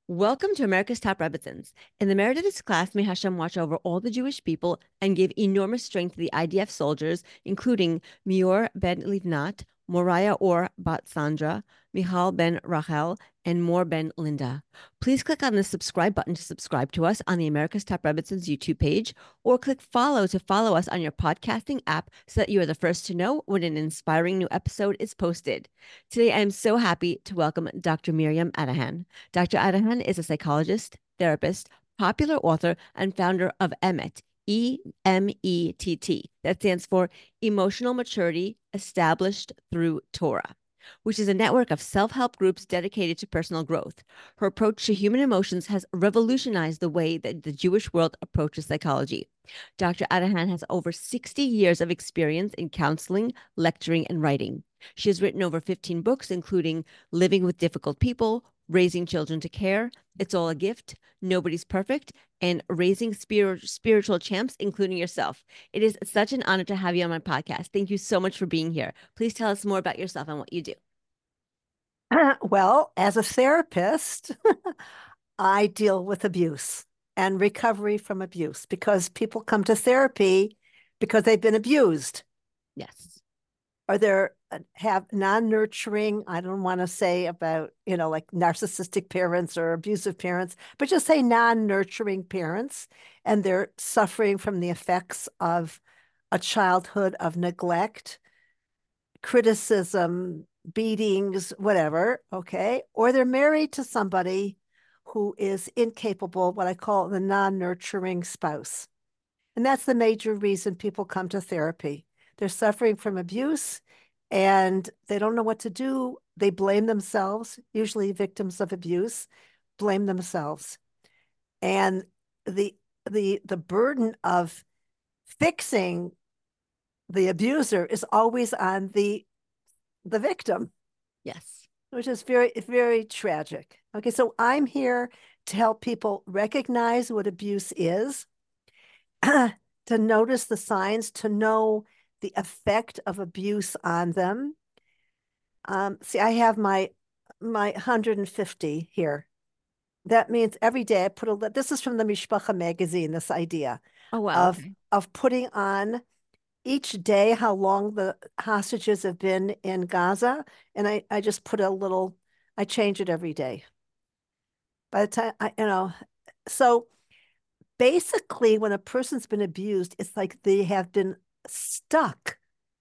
Welcome to America's Top Rebbitzins. In the merit of this class, may Hashem watch over all the Jewish people and give enormous strength to the IDF soldiers, including Mior ben Livnat, Moriah or Bat Sandra, Michal ben Rachel, and Mor ben Linda. Please click on the subscribe button to subscribe to us on the America's Top Rebbitzins YouTube page, or click follow to follow us on your podcasting app so that you are the first to know when an inspiring new episode is posted. Today, I am so happy to welcome Dr. Miriam Adahan. Dr. Adahan is a psychologist, therapist, popular author, and founder of EMETT, EMETT. That stands for Emotional Maturity Established Through Torah, which is a network of self-help groups dedicated to personal growth. Her approach to human emotions has revolutionized the way that the Jewish world approaches psychology. Dr. Adahan has over 60 years of experience in counseling, lecturing, and writing. She has written over 15 books, including Living with Difficult People, Raising Children to Care, It's All a Gift, Nobody's Perfect, and Raising Spiritual Champs, including yourself. It is such an honor to have you on my podcast. Thank you so much for being here. Please tell us more about yourself and what you do. Well, as a therapist, I deal with abuse and recovery from abuse because people come to therapy because they've been abused Yes. or they're have non-nurturing, I don't want to say about, like narcissistic parents or abusive parents, but just say non-nurturing parents, and they're suffering from the effects of a childhood of neglect, criticism, beatings, whatever, okay? Or they're married to somebody who is incapable, what I call the non-nurturing spouse. And that's the major reason people come to therapy. They're suffering from abuse and they don't know what to do. They blame themselves, usually victims of abuse, blame themselves. And the the burden of fixing the abuser is always on the victim, Yes. which is very, very tragic. Okay, so I'm here to help people recognize what abuse is, to notice the signs, to know the effect of abuse on them. See, I have my 150 here. That means every day I put a. This is from the Mishpacha magazine. This idea Oh, wow. of Okay. putting on each day how long the hostages have been in Gaza, and I just put a little. I change it every day. By the time so basically, when a person's been abused, it's like they have been stuck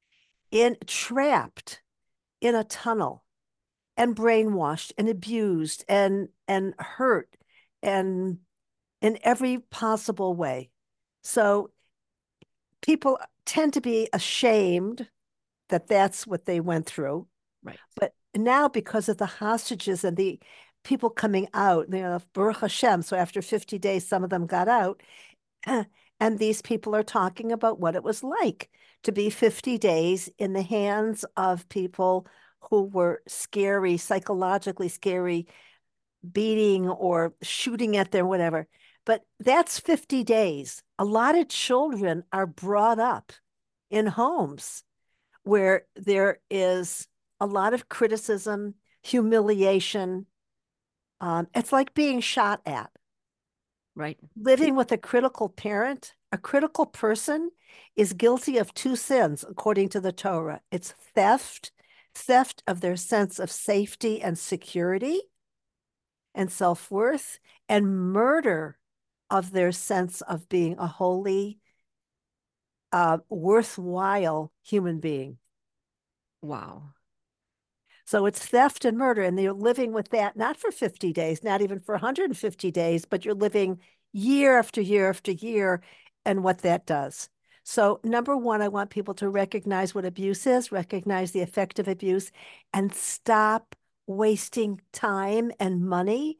trapped in a tunnel and brainwashed and abused and hurt and in every possible way. So people tend to be ashamed that that's what they went through. Right. But now, because of the hostages and the people coming out, Baruch Hashem, so after 50 days, some of them got out. And these people are talking about what it was like to be 50 days in the hands of people who were scary, psychologically scary, beating or shooting at them, whatever. But that's 50 days. A lot of children are brought up in homes where there is a lot of criticism, humiliation. It's like being shot at. Right. Living with a critical parent, a critical person is guilty of two sins according to the Torah. It's theft of their sense of safety and security and self-worth, and murder of their sense of being a holy, worthwhile human being. Wow. So it's theft and murder, and you're living with that not for 50 days, not even for 150 days, but you're living year after year after year and what that does. So, number one, I want people to recognize what abuse is, recognize the effect of abuse, and stop wasting time and money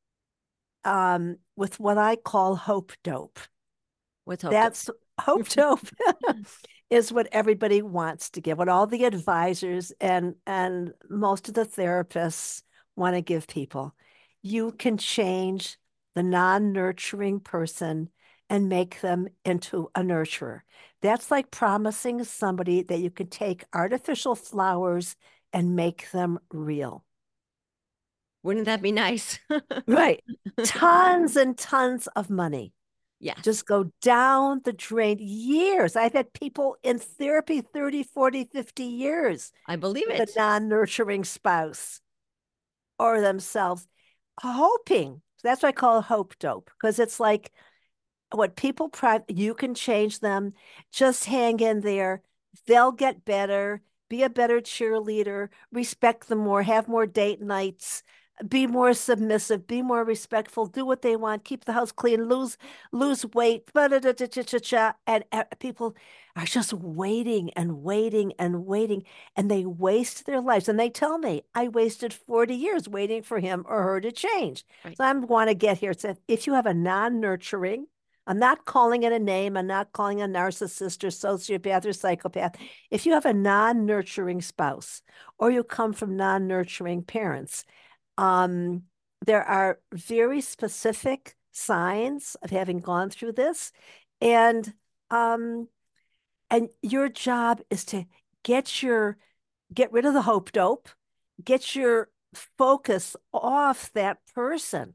with what I call hope dope. What's hope to? That's hope dope is what everybody wants to give, what all the advisors and most of the therapists want to give people. You can change the non-nurturing person and make them into a nurturer. That's like promising somebody that you can take artificial flowers and make them real. Wouldn't that be nice? Right. Tons and tons of money Yes, just go down the drain. Years. I've had people in therapy 30, 40, 50 years I believe with a it. non-nurturing spouse or themselves, hoping. That's what I call hope dope, because it's like what people you can change them. Just hang in there. They'll get better. Be a better cheerleader. Respect them more. Have more date nights. Be more submissive. Be more respectful. Do what they want. Keep the house clean. Lose weight. And people are just waiting and waiting and waiting, and they waste their lives. And they tell me, I wasted 40 years waiting for him or her to change. Right. So I want to get here. So if you have a non-nurturing, I'm not calling it a name. I'm not calling a narcissist or sociopath or psychopath. If you have a non-nurturing spouse or you come from non-nurturing parents, um, there are very specific signs of having gone through this. And um, and your job is to get your get rid of the hope dope, get your focus off that person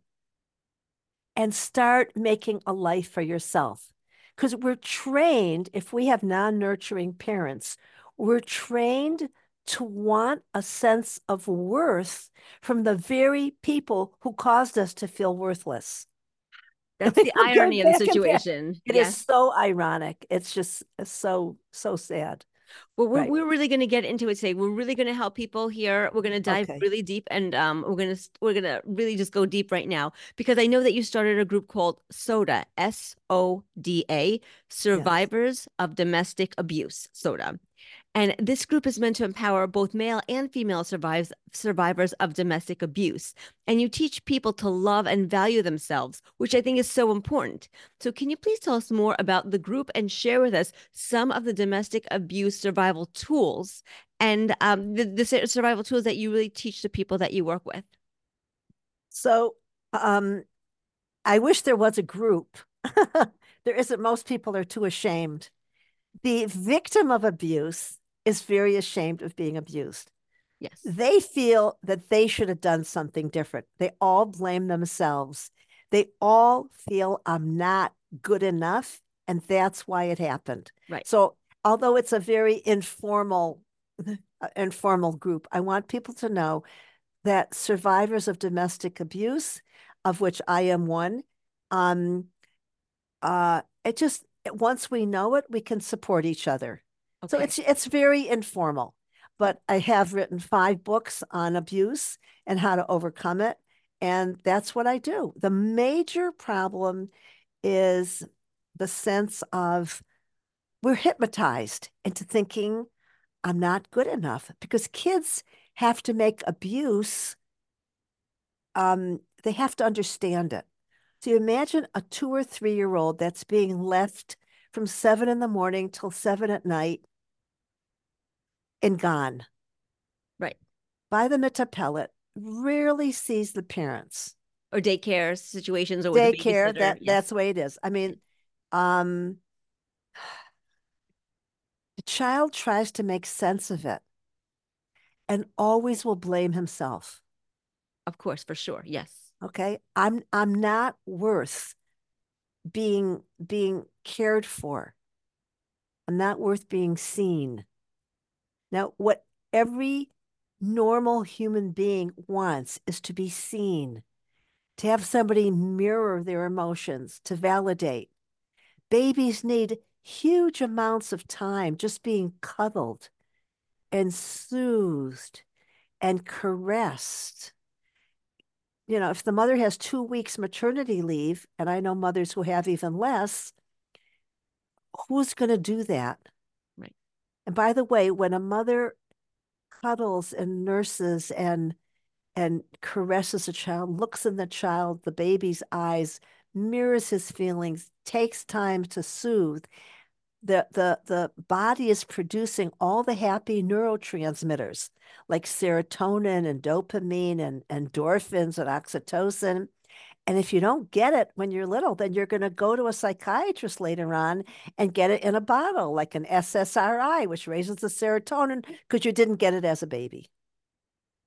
and start making a life for yourself. Because we're trained, if we have non nurturing parents, we're trained to want a sense of worth from the very people who caused us to feel worthless. That's We the keep going irony of the back and back. situation. It is Yes. so ironic. It's just so sad. Well, Right. we're really going to get into it today. We're really going to help people here. We're going to dive Okay. really deep, and we're gonna really just go deep right now because I know that you started a group called SODA, SODA, Yes. Survivors of Domestic Abuse, SODA. And this group is meant to empower both male and female survivors of domestic abuse. And you teach people to love and value themselves, which I think is so important. So, can you please tell us more about the group and share with us some of the domestic abuse survival tools and the survival tools that you really teach the people that you work with? So I wish there was a group. There isn't. Most people are too ashamed. The victim of abuse is very ashamed of being abused. Yes, They feel that they should have done something different. They all blame themselves. They all feel I'm not good enough, and that's why it happened. right. So, although it's a very informal group, I want people to know that survivors of domestic abuse, of which I am one, um, it just once we know it, we can support each other. So Okay. it's very informal. But I have written 5 books on abuse and how to overcome it. And that's what I do. The major problem is the sense of we're hypnotized into thinking I'm not good enough because kids have to make abuse, they have to understand it. So you imagine a 2 or 3 year old that's being left from 7 in the morning till 7 at night and gone Right. by the Metapellet, rarely sees the parents. Or daycare situations or with a Daycare, babysitter. that's Yes. the way it is. I mean, um, the child tries to make sense of it and always will blame himself. Of course, for sure. Yes. Okay. I'm not worth being cared for. I'm not worth being seen. Now, what every normal human being wants is to be seen, to have somebody mirror their emotions, to validate. Babies need huge amounts of time just being cuddled and soothed and caressed. You know, if the mother has 2 weeks maternity leave, and I know mothers who have even less, who's going to do that? Right. And by the way, when a mother cuddles and nurses and caresses a child, looks in the child, the baby's eyes, mirrors his feelings, takes time to soothe, the body is producing all the happy neurotransmitters like serotonin and dopamine and endorphins and oxytocin. And if you don't get it when you're little, then you're going to go to a psychiatrist later on and get it in a bottle, like an SSRI, which raises the serotonin because you didn't get it as a baby.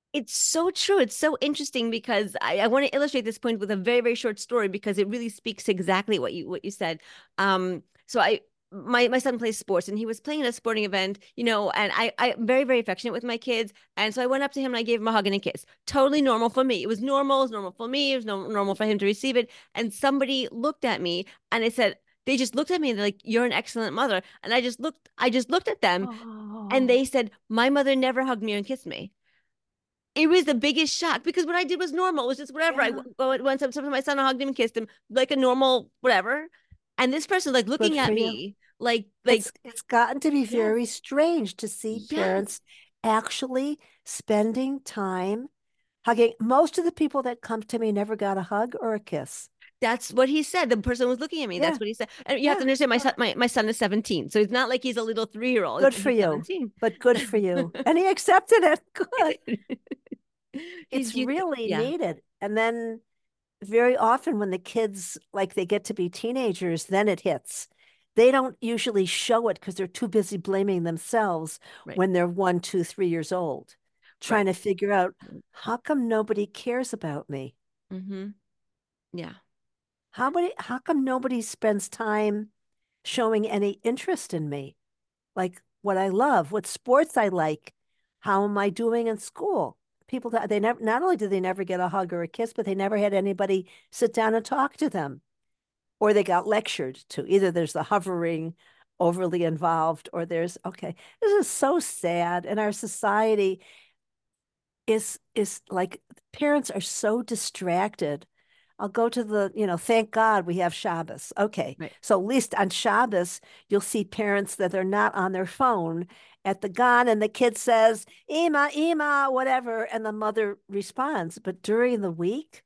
It's so true. It's so interesting because I want to illustrate this point with a very, very short story because it really speaks to exactly what you said. So my son plays sports and he was playing at a sporting event, and I'm very, very affectionate with my kids. And so I went up to him and I gave him a hug and a kiss. Totally normal for me. It was normal for me. It was normal for him to receive it. And somebody looked at me and I said, they just looked at me and they're like, "You're an excellent mother." And I just looked at them and Oh, they said, "My mother never hugged me and kissed me." It was the biggest shock because what I did was normal. It was just whatever. yeah, Went up to my son, I hugged him and kissed him like a normal whatever. And this person like good looking for at you. me like It's gotten to be yes, very strange to see yes. parents actually spending time hugging. Most of the people that come to me never got a hug or a kiss. That's what he said. The person was looking at me. That's Yeah, what he said. And you have to yeah. understand my son, Well, my son is 17. So it's not like he's a little 3-year-old. good for He's you, 17. but good for you. And he accepted it. Good. He's It's you really yeah, needed. And then very often when the kids like they get to be teenagers, then it hits. They don't usually show it because they're too busy blaming themselves right. when they're 1, 2, 3 years old, trying Right. to figure out how come nobody cares about me? Mm-hmm. Yeah. How come nobody spends time showing any interest in me? Like what I love, what sports I like, how am I doing in school? People that they never not only did they never get a hug or a kiss, but they never had anybody sit down and talk to them. Or they got lectured to. Either there's the hovering, overly involved, or there's okay. This is so sad. And our society is like parents are so distracted. I'll go to thank God we have Shabbos. Okay. Right. So at least on Shabbos, you'll see parents that are not on their phone at the gun and the kid says, Ima, Ima, whatever, and the mother responds. But during the week,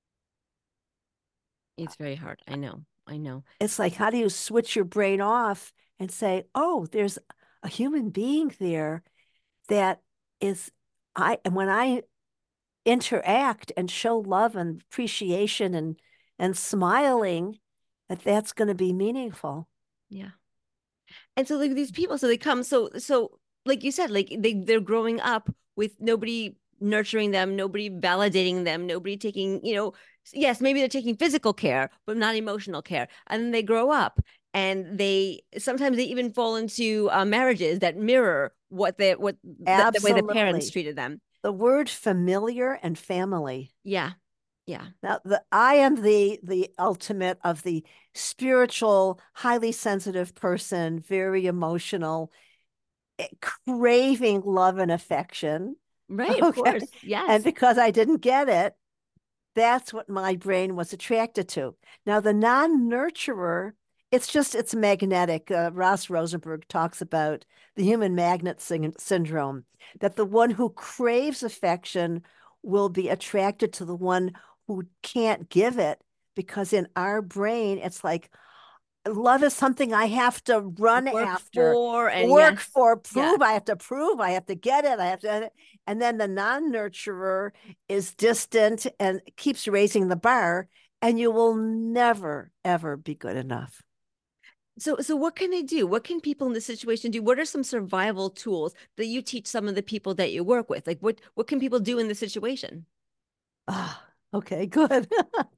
It's very hard. I know. I know. it's like, how do you switch your brain off and say, oh, there's a human being there that is and when I interact and show love and appreciation and smiling, that's going to be meaningful. Yeah. And so like these people, so they come, so like you said, like they're growing up with nobody nurturing them, nobody validating them, nobody taking, yes, maybe they're taking physical care, but not emotional care. And then they grow up and they sometimes they even fall into marriages that mirror the way the parents Absolutely. treated them. The word familiar and family. Yeah. Yeah. Now, I am the ultimate of the spiritual, highly sensitive person, very emotional, craving love and affection. Right, of Okay. course. And Yes. because I didn't get it, that's what my brain was attracted to. Now, the non-nurturer, it's magnetic. Ross Rosenberg talks about the human magnet syndrome, that the one who craves affection will be attracted to the one who can't give it because in our brain, it's like, love is something I have to run Work after, for and work yes. for, Yeah. prove, I have to get it, I have to. And then the non-nurturer is distant and keeps raising the bar, and you will never, ever be good enough. So what can they do? What can people in this situation do? What are some survival tools that you teach some of the people that you work with? Like what can people do in this situation? Ah, okay, good.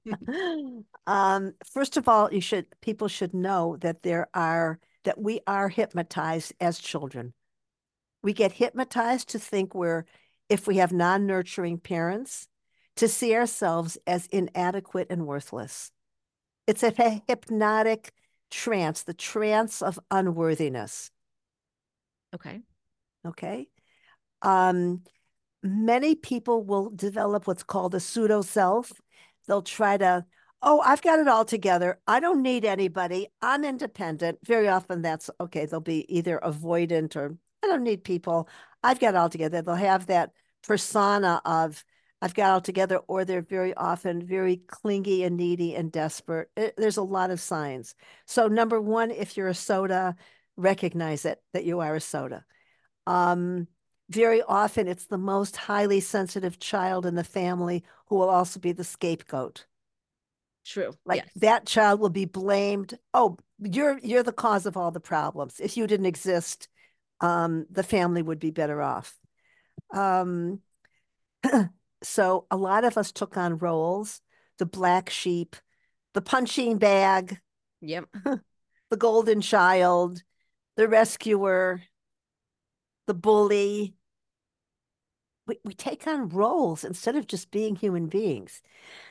First of all, people should know that we are hypnotized as children. We get hypnotized to think if we have non-nurturing parents, to see ourselves as inadequate and worthless. It's a hypnotic trance, the trance of unworthiness. Okay. Okay. Um, Many people will develop what's called a pseudo self. They'll try to, oh, I've got it all together. I don't need anybody. I'm independent. Very often that's okay. They'll be either avoidant or I don't need people. I've got it all together. They'll have that persona of I've got it all together, or they're very often very clingy and needy and desperate. There's a lot of signs. So, number one, if you're a soda, recognize it that you are a soda. Um, Very often it's the most highly sensitive child in the family who will also be the scapegoat. True. Like Yes. that child will be blamed. Oh, you're the cause of all the problems. If you didn't exist, the family would be better off. Um, So a lot of us took on roles, the black sheep, the punching bag, Yep. the golden child, the rescuer, the bully. We take on roles instead of just being human beings.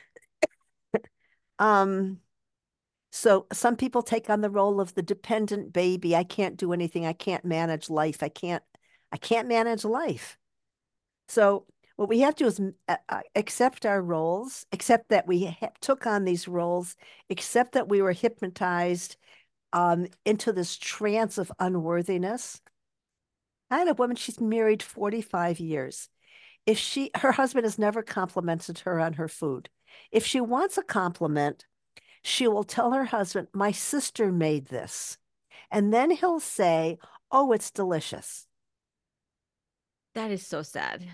Um, so some people take on the role of the dependent baby. I can't do anything. I can't manage life. I can't manage life. So what we have to do is accept our roles, accept that we took on these roles, accept that we were hypnotized into this trance of unworthiness. I had a woman, she's married 45 years. If her husband has never complimented her on her food. If she wants a compliment, she will tell her husband, my sister made this. And then he'll say, oh, it's delicious. That is so sad.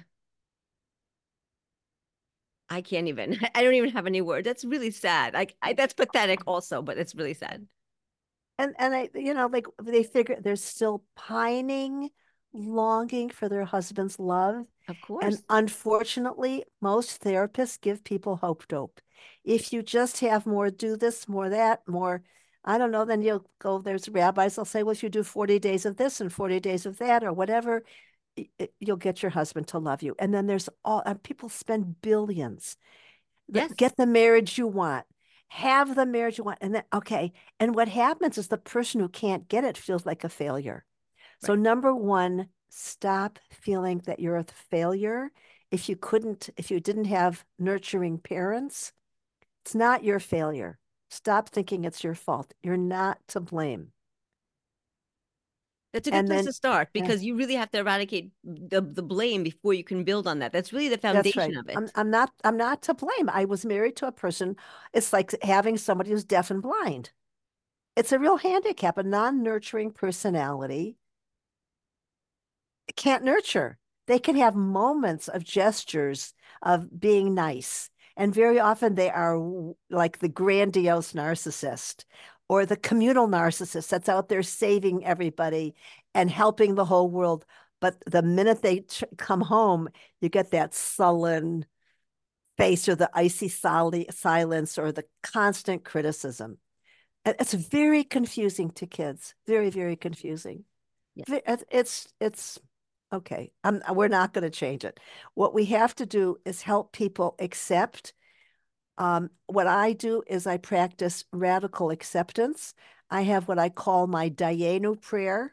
I can't even. I don't even have any words. That's really sad. That's pathetic also, but it's really sad. And like they figure they're still pining, longing for their husband's love. Of And course. unfortunately, most therapists give people hope dope. If you just have more do this, more that, more, I don't know, then you'll go, there's rabbis, they'll say, well, if you do 40 days of this and 40 days of that or whatever, you'll get your husband to love you. And then there's all, and people spend billions. Yes. Get the marriage you want, have the marriage you want. And then, okay. And what happens is the person who can't get it feels like a failure. So, Right. number one, stop feeling that you're a failure. If you didn't have nurturing parents, it's not your failure. Stop thinking it's your fault. You're not to blame. That's a good And place then, to start yeah, because you really have to eradicate the blame before you can build on that. That's really the that's foundation right. of it. I'm not to blame. I was married to a person. It's like having somebody who's deaf and blind. It's a real handicap, a non-nurturing personality can't nurture. They can have moments of gestures of being nice. And very often they are like the grandiose narcissist or the communal narcissist that's out there saving everybody and helping the whole world. But the minute they come home, you get that sullen face or the icy silence or the constant criticism. It's very confusing to kids. Very, very confusing. Yeah. It's okay. We're not going to change it. What we have to do is help people accept. What I do is I practice radical acceptance. I have what I call my Dayenu prayer,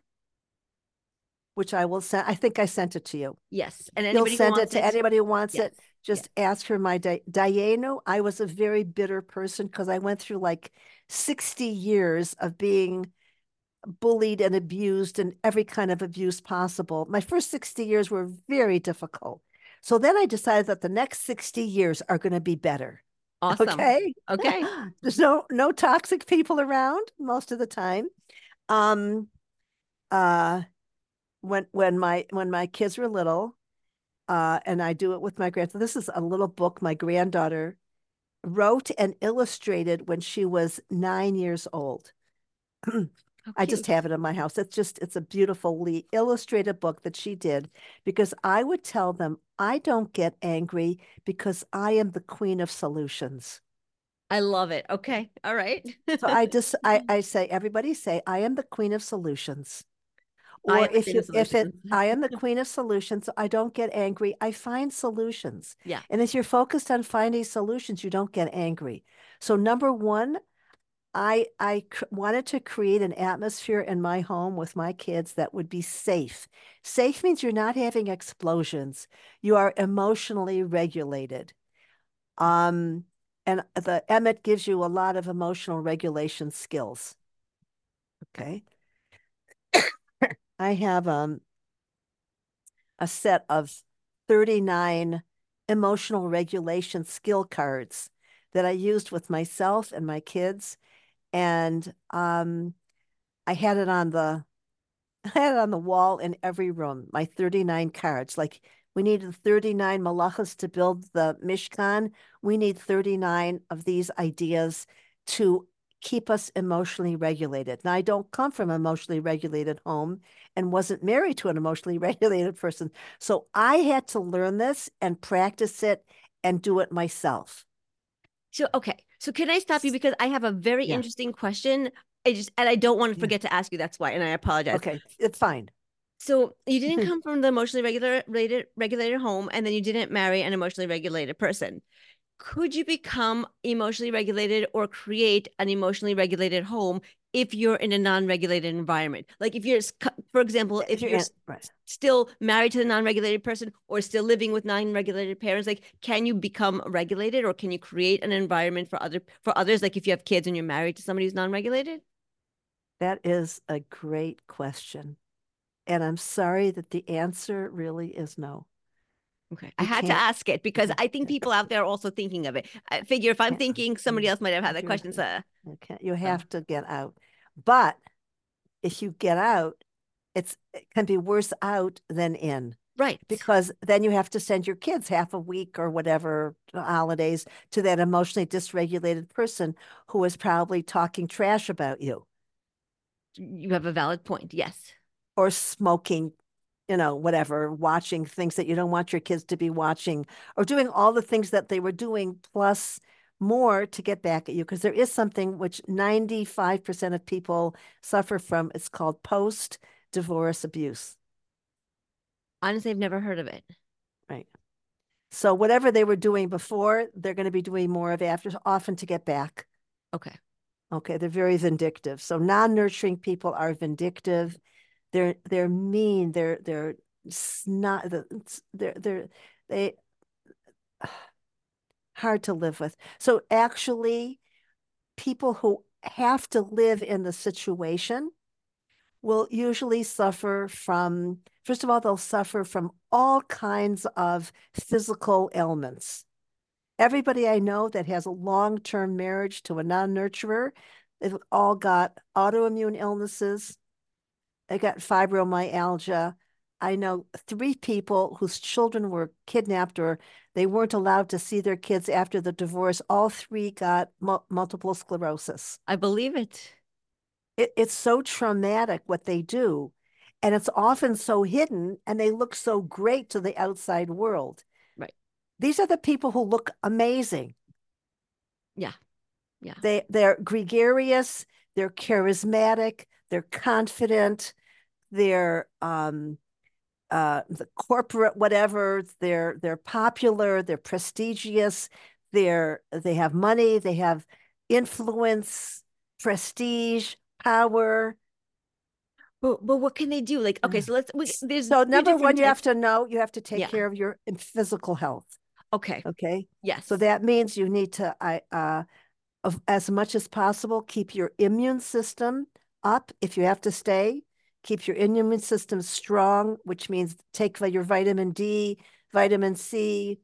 which I will send. I think I sent it to you. Yes. And You'll anybody who send it wants to it, anybody who wants yes. it. Yes. Just ask for my Dayenu. I was a very bitter person because I went through like 60 years of being bullied and abused and every kind of abuse possible. My first 60 years were very difficult. So then I decided that the next 60 years are going to be better. Awesome. Okay. Okay. There's no toxic people around most of the time. Um uh when my kids were little, and I do it with my granddaughter. This is a little book my granddaughter wrote and illustrated when she was 9 years old. How I just cute. have it in my house. It's a beautifully illustrated book that she did because I would tell them, I don't get angry because I am the queen of solutions. I love it. Okay. All right. So I say, everybody say, I am the queen of solutions. I Or am the queen of if it solutions. I am the queen of solutions, I don't get angry. I find solutions. Yeah. And if you're focused on finding solutions, you don't get angry. So number one, wanted to create an atmosphere in my home with my kids that would be safe. Safe means you're not having explosions. You are emotionally regulated. Um, and the Emmett gives you a lot of emotional regulation skills. Okay. I have a set of 39 emotional regulation skill cards that I used with myself and my kids. And I had it on the I had it on the wall in every room, my 39 cards. Like we needed 39 malachas to build the Mishkan. We need 39 of these ideas to keep us emotionally regulated. Now, I don't come from an emotionally regulated home and wasn't married to an emotionally regulated person. So I had to learn this and practice it and do it myself. So, okay. So can I stop you because I have a very Yeah. interesting question. I don't want to Yeah. forget to ask you. That's why, and I apologize. Okay. It's fine. So you didn't come from the emotionally regulated home, and then you didn't marry an emotionally regulated person. Could you become emotionally regulated or create an emotionally regulated home if you're in a non-regulated environment? Like if you're, for example, If if you're you're in, right. still married to the non-regulated person or still living with non-regulated parents, like can you become regulated or can you create an environment for others? Like if you have kids and you're married to somebody who's non-regulated? That is a great question. And I'm sorry that the answer really is no. Okay. I You had to can't. ask it because I think people out there are also thinking of it. I figure if I'm Can't. thinking, somebody else might have had that You're, question. So, you can't. You so have to get out. But if you get out, it can be worse out than in, right. because then you have to send your kids half a week or whatever holidays to that emotionally dysregulated person who is probably talking trash about you You have a valid point. Yes. or smoking, whatever, watching things that you don't want your kids to be watching, or doing all the things that they were doing plus more to get back at you. Because there is something which 95% of people suffer from. It's called post-divorce abuse. Honestly, I've never heard of it. Right. So whatever they were doing before, they're going to be doing more of after, often to get back. Okay. Okay, they're very vindictive. So non-nurturing people are vindictive. They're mean. They're snot. They're they hard to live with. So actually, people who have to live in the situation will usually suffer from, first of all, they'll suffer from all kinds of physical ailments. Everybody I know that has a long-term marriage to a non-nurturer, they've all got autoimmune illnesses. They got fibromyalgia. I know 3 people whose children were kidnapped or they weren't allowed to see their kids after the divorce. All 3 got multiple sclerosis. I believe it. It's so traumatic what they do. And it's often so hidden and they look so great to the outside world. Right. These are the people who look amazing. Yeah. Yeah. They're gregarious, they're charismatic, they're confident, they're the corporate whatever, they're popular, they're prestigious, they have money, they have influence, prestige, power. But what can they do? Like, okay, so there's So two number one, different you have types. to know you have to take Yeah. care of your physical health. Okay. Okay. So Yes. that means you need to as much as possible, keep your immune system up if you have to stay. Keep your immune system strong, which means take your vitamin D, vitamin C,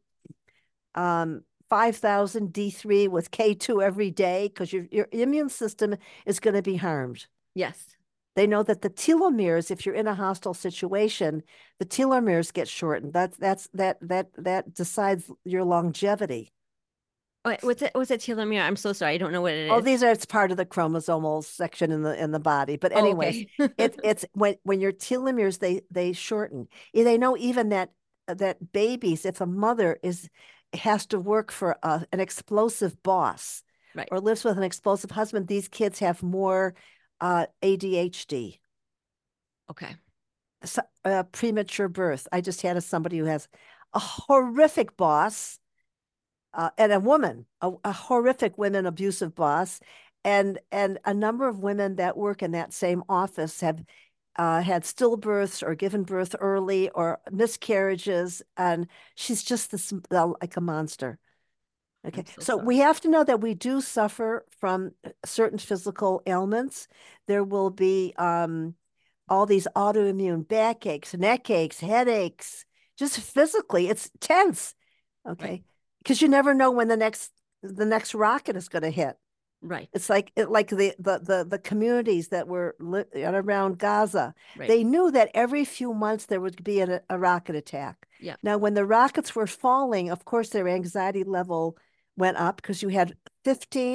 5,000 D3 with K2 every day, because your immune system is going to be harmed. Yes. They know that the telomeres, if you're in a hostile situation, the telomeres get shortened. That decides your longevity. Wait, what's a telomere? I'm so sorry. I don't know what Oh, it is. these are it's part of the chromosomal section in the body. But Oh, anyways, okay. it's when your telomeres they shorten. They know even that babies, if a mother has to work for an explosive boss Right. or lives with an explosive husband, these kids have more ADHD, Okay. so, premature birth. I just had somebody who has a horrific boss and a woman, a horrific women abusive boss, and a number of women that work in that same office have had stillbirths or given birth early or miscarriages, and she's just this like a monster. Okay, I'm so so we sorry. have to know that we do suffer from certain physical ailments. There will be all these autoimmune backaches, neck aches, headaches, just physically, it's tense. Right. Okay. Because you never know when the next rocket is going to hit. Right. It's like the communities that were around Gaza. Right. They knew that every few months there would be a rocket attack. Yeah. Now, when the rockets were falling, of course, their anxiety level went up because you had 15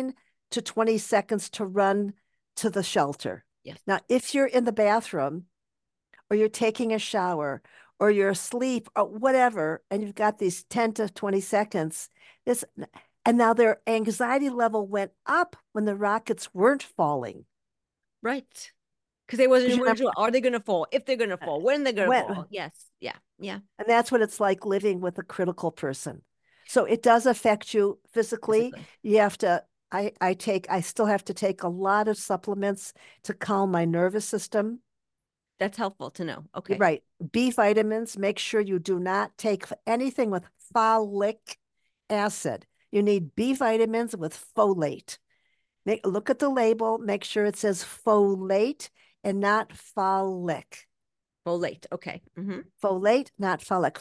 to 20 seconds to run to the shelter. Yes. Now, if you're in the bathroom or you're taking a shower or you're asleep or whatever, and you've got these 10 to 20 seconds, this, and now their anxiety level went up when the rockets weren't falling. Right. Because they wasn't Because weren't sure, are they going to fall? If they're going to fall, when they're going to fall? when, Yes. Yeah. Yeah. and that's what it's like living with a critical person. So it does affect you physically. Physically. You have to, I still have to take a lot of supplements to calm my nervous system. That's helpful to know. You're Okay. right. B vitamins, make sure you do not take anything with folic acid. You need B vitamins with folate. Look at the label, make sure it says folate and not folic. Folate. Okay. Folate, not folic.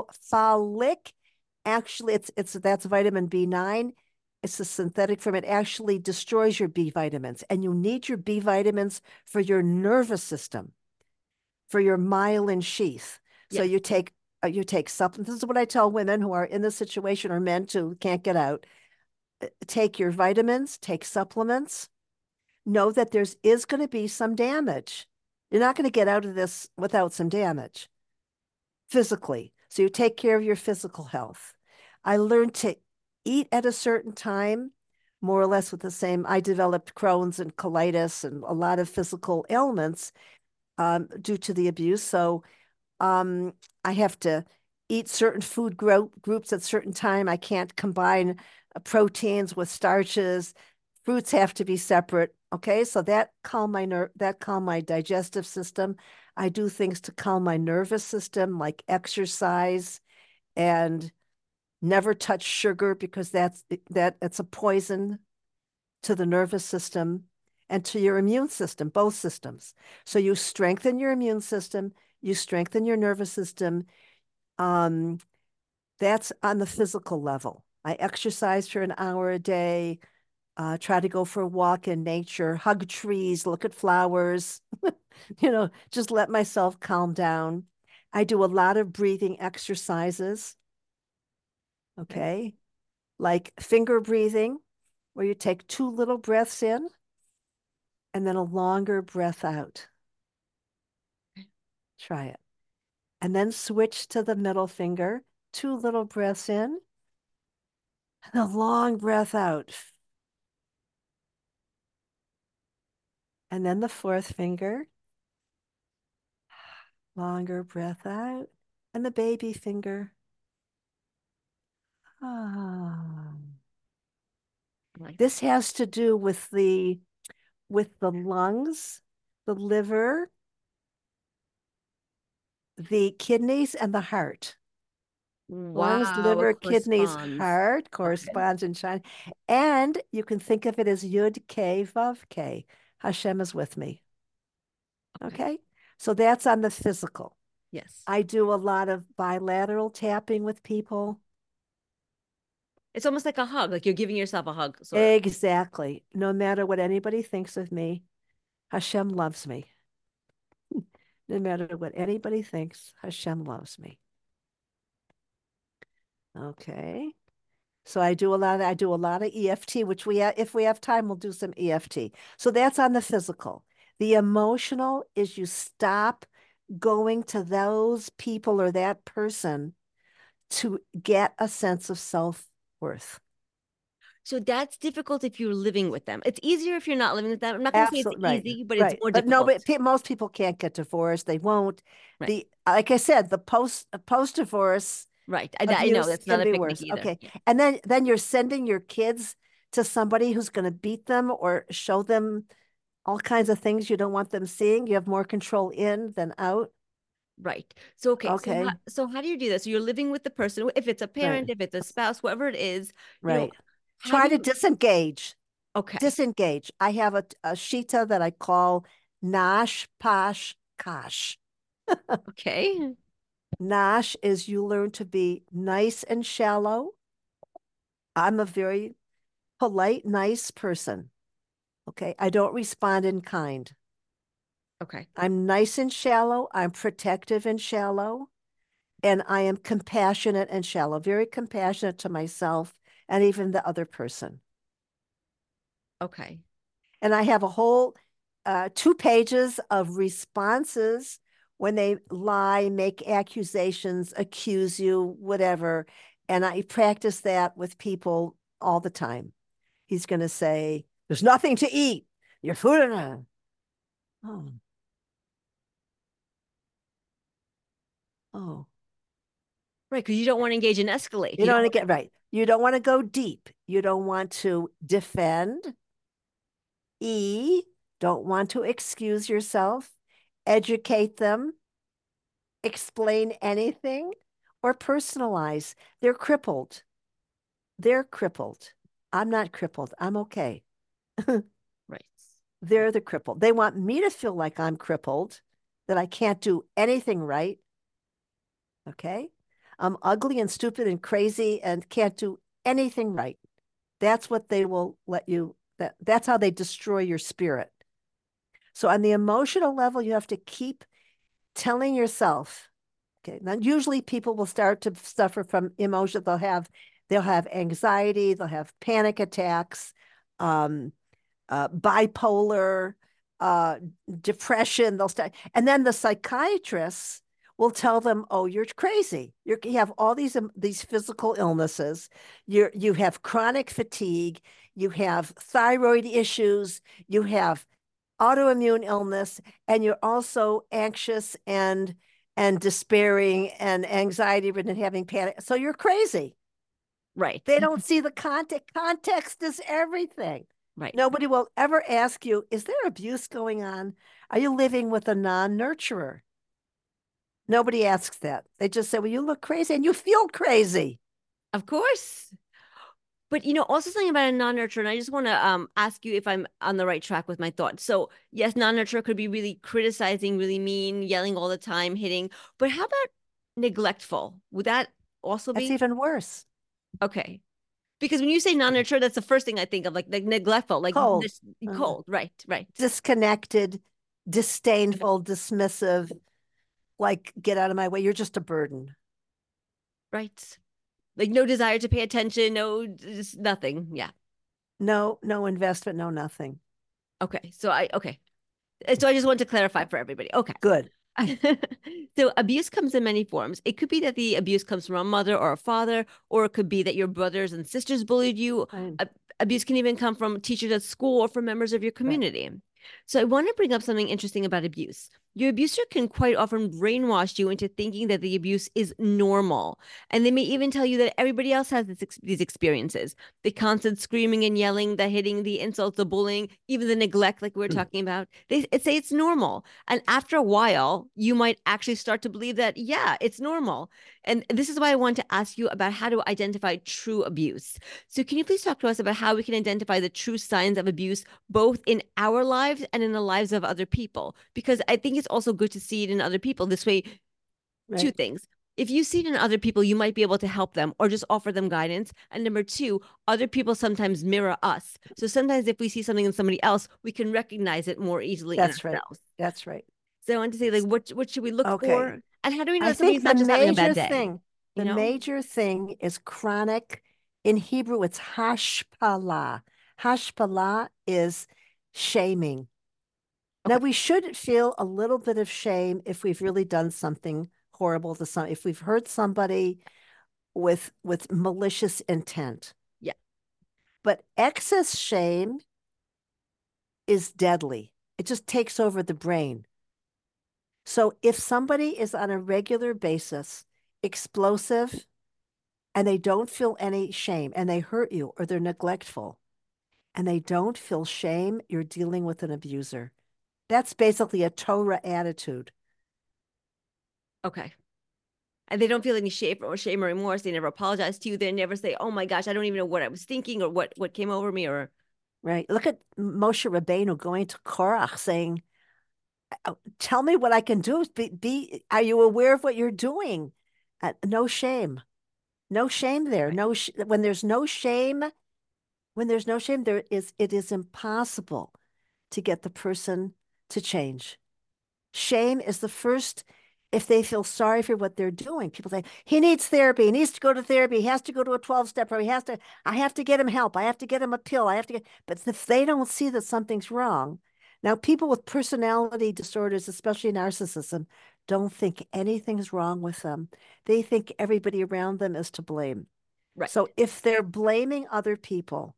Folic, actually, it's that's vitamin B9. It's a synthetic form. It actually destroys your B vitamins, and you need your B vitamins for your nervous system, for your myelin sheath. So Yes. you take supplements. This is what I tell women who are in this situation or men who can't get out. Take your vitamins, take supplements. Know that there's is going to be some damage. You're not going to get out of this without some damage physically. So you take care of your physical health. I learned to eat at a certain time, more or less with the same. I developed Crohn's and colitis and a lot of physical ailments due to the abuse. So um, I have to eat certain food groups at certain time. I can't combine proteins with starches. Fruits have to be separate. Okay, so that calm my digestive system. I do things to calm my nervous system, like exercise and never touch sugar because it's a poison to the nervous system and to your immune system, both systems. So you strengthen your immune system, you strengthen your nervous system. Um, that's on the physical level. I exercise for an hour a day, try to go for a walk in nature, hug trees, look at flowers, just let myself calm down. I do a lot of breathing exercises, Okay. okay? Like finger breathing, where you take 2 little breaths in and then a longer breath out. Try it. And then switch to the middle finger, 2 little breaths in and a long breath out. And then the fourth finger, longer breath out, and the baby finger. Ah. I like that. This has to do with the lungs, the liver, the kidneys, and the heart. Lungs, Wow, it liver, kidneys, corresponds. heart Okay. corresponds in China. And you can think of it as Yud K Vav K. Hashem is with me. Okay. Okay. So that's on the physical. Yes. I do a lot of bilateral tapping with people. It's almost like a hug, like you're giving yourself a hug, sort of. Exactly. No matter what anybody thinks of me, Hashem loves me. No matter what anybody thinks, Hashem loves me. Okay. So I do a lot of EFT, which if we have time, we'll do some EFT. So that's on the physical. The emotional is you stop going to those people or that person to get a sense of self-worth. So that's difficult if you're living with them. It's easier if you're not living with them. I'm not going to say it's Absolutely right. easy, but it's Right. more But no, difficult. but most people can't get divorced. They won't. Right. The like I said, the post divorce Right. I know abuse that's not can a be picnic worse. either. Okay. Yeah. And then you're sending your kids to somebody who's going to beat them or show them all kinds of things you don't want them seeing. You have more control in than out. Right. So okay. Okay. So how do you do this? So you're living with the person, if it's a Right. parent, if it's a spouse, whoever it is, Right. how Try do to you disengage. okay. Disengage. I have a Shita that I call Nash Pash Kash. Okay. Nash is you learn to be nice and shallow. I'm a very polite, nice person. Okay. I don't respond in kind. Okay. I'm nice and shallow. I'm protective and shallow. And I am compassionate and shallow, very compassionate to myself and even the other person. Okay. And I have a whole 2 pages of responses when they lie, make accusations, accuse you, whatever. And I practice that with people all the time. He's going to say, "There's nothing to eat. Your food." Oh, oh. Right. Because you don't want to engage in escalate. You You don't don't want want to get right. You don't want to go deep. You don't want to defend. E, don't want to excuse yourself, educate them, explain anything, or personalize. They're crippled. They're crippled. I'm not crippled. I'm okay. right. They're the crippled. They want me to feel like I'm crippled, that I can't do anything right. Okay. I'm ugly and stupid and crazy and can't do anything right. That's what they will let you, that's how they destroy your spirit. So on the emotional level, you have to keep telling yourself, okay, now usually people will start to suffer from emotion. They'll have anxiety, they'll have panic attacks, um, bipolar, uh, depression. They'll start, and then the psychiatrists will tell them, "Oh, you're crazy. You have all these physical illnesses. You have chronic fatigue. You have thyroid issues. You have autoimmune illness, and you're also anxious and despairing and anxiety ridden and having panic. So you're crazy." Right. They don't see the context. Context is everything. Right. Nobody will ever ask you, is there abuse going on? Are you living with a non-nurturer? Nobody asks that. They just say, well, you look crazy and you feel crazy. Of course. But also something about a non-nurturer, and I just want to ask you if I'm on the right track with my thoughts. So yes, non-nurturer could be really criticizing, really mean, yelling all the time, hitting. But how about neglectful? Would that also That's be even worse. okay? Because when you say non-nurturer, that's the first thing I think of, like neglectful, like Cold, this uh, cold. Right, right, disconnected, disdainful, dismissive, like, get out of my way. You're just a burden. right. Like no desire to pay attention, no, just nothing. Yeah. No, no investment, no nothing. Okay. So I just want to clarify for everybody. Okay. Good. So abuse comes in many forms. It could be that the abuse comes from a mother or a father, or it could be that your brothers and sisters bullied you. Right. Abuse can even come from teachers at school or from members of your Right. community. So I want to bring up something interesting about abuse. Your abuser can quite often brainwash you into thinking that the abuse is normal. And they may even tell you that everybody else has these experiences. The constant screaming and yelling, the hitting, the insults, the bullying, even the neglect, like we were talking about. They say it's normal. And after a while, you might actually start to believe that, yeah, it's normal. And this is why I want to ask you about how to identify true abuse. So, can you please talk to us about how we can identify the true signs of abuse, both in our lives and in the lives of other people? Because I think it's also good to see it in other people. This way, two Right. things. If you see it in other people, you might be able to help them or just offer them guidance. And number two, other people sometimes mirror us. So sometimes if we see something in somebody else, we can recognize it more easily in That's right. ourselves. That's right. So I want to say, like, what should we look Okay. for? And how do we know I that think somebody's not just having a bad day? You the know? major thing is chronic. In Hebrew, it's hashpala. Hashpala is shaming. Now, Okay. we should feel a little bit of shame if we've really done something horrible to some, if we've hurt somebody with malicious intent. Yeah. But excess shame is deadly. It just takes over the brain. So if somebody is on a regular basis explosive and they don't feel any shame and they hurt you or they're neglectful and they don't feel shame, you're dealing with an abuser. That's basically a Torah attitude. Okay. And they don't feel any shame or remorse. They never apologize to you. They never say, "Oh my gosh, I don't even know what I was thinking or what came over me." Or Right. Look at Moshe Rabbeinu going to Korach saying, tell me what I can do. Are you aware of what you're doing? No shame. No shame there. right. When there's no shame, it is impossible to get the person to change. Shame is the first if they feel sorry for what they're doing. People say, he needs therapy. He needs to go to therapy. He has to go to a 12-step, or I have to get him help. I have to get him a pill. But if they don't see that something's wrong, now people with personality disorders, especially narcissism, don't think anything's wrong with them. They think everybody around them is to blame. Right. So if they're blaming other people